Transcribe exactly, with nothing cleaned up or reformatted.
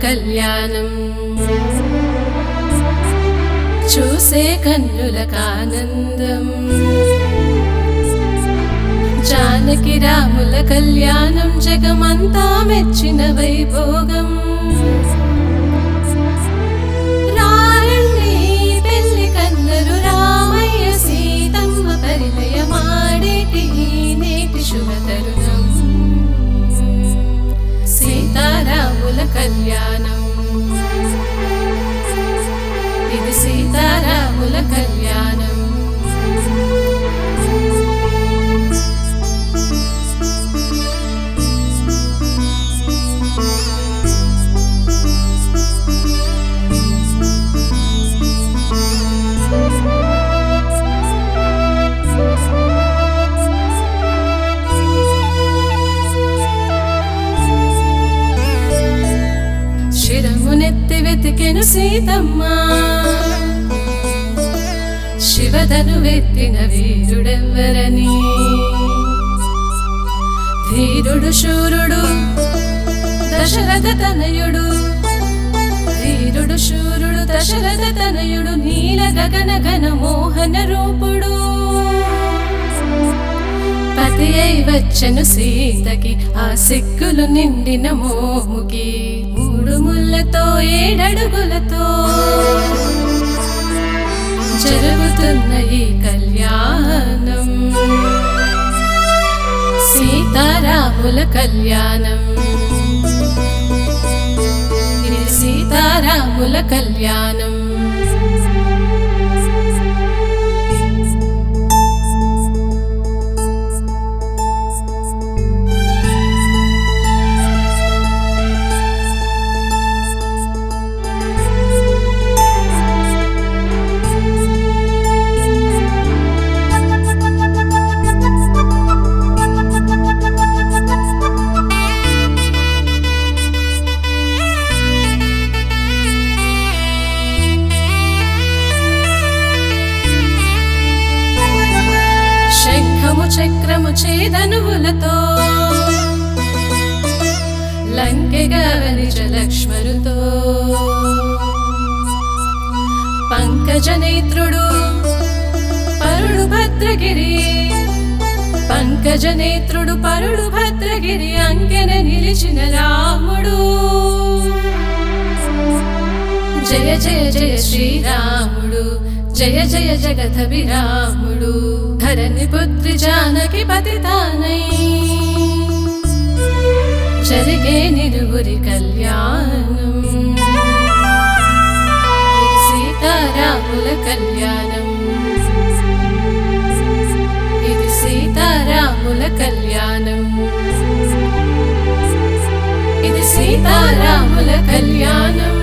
కళ్యాణం చూసే కన్నులకానందం జానకి రాముల కళ్యాణం జగమంతా మెచ్చిన వైభోగం రారండి పెళ్లి కన్నరు రామయ్య సీతమ్మ పరిణయమాడేటి నేటి శుభతరుణం సీతారాముల కళ్యాణం ఇది సీతారాముల కళ్యాణం శిరమునెత్తి వెతికెను సీతమ్మ శివధను వెత్తిన వీరుడెవ్వరని ధీరుడు శూరుడు దశరథ తనయుడు ధీరుడు శూరుడు దశరథ తనయుడు నీల గగన ఘన మోహన రూపుడు పతి అయి వచ్చెను సీతకి ఆ సిక్కులు నిండిన మోముకి మూడు ముళ్ళతో ఏడడుగులతో జరుగుతున్న ఈ కళ్యాణం సీతారాముల కళ్యాణం ఇది సీతారాముల కళ్యాణం చక్రము చేదనువులతో లంకెగా వనిజ లక్ష్మణుతో పంకజనేత్రుడు పరుడు భద్రగిరి పంకజనేత్రుడు పరుడు భద్రగిరి అంకెన నిలిచిన రాముడు జయ జయ జయ శ్రీరాముడు జయ జయ జగదభిరాముడు ధరణి పుత్రి జానకి పతితానై జరిగే నిరువురి కళ్యాణం ఇది సీతారాముల కళ్యాణం ఇది సీతారాముల కళ్యాణం ఇది సీతారాముల కళ్యాణం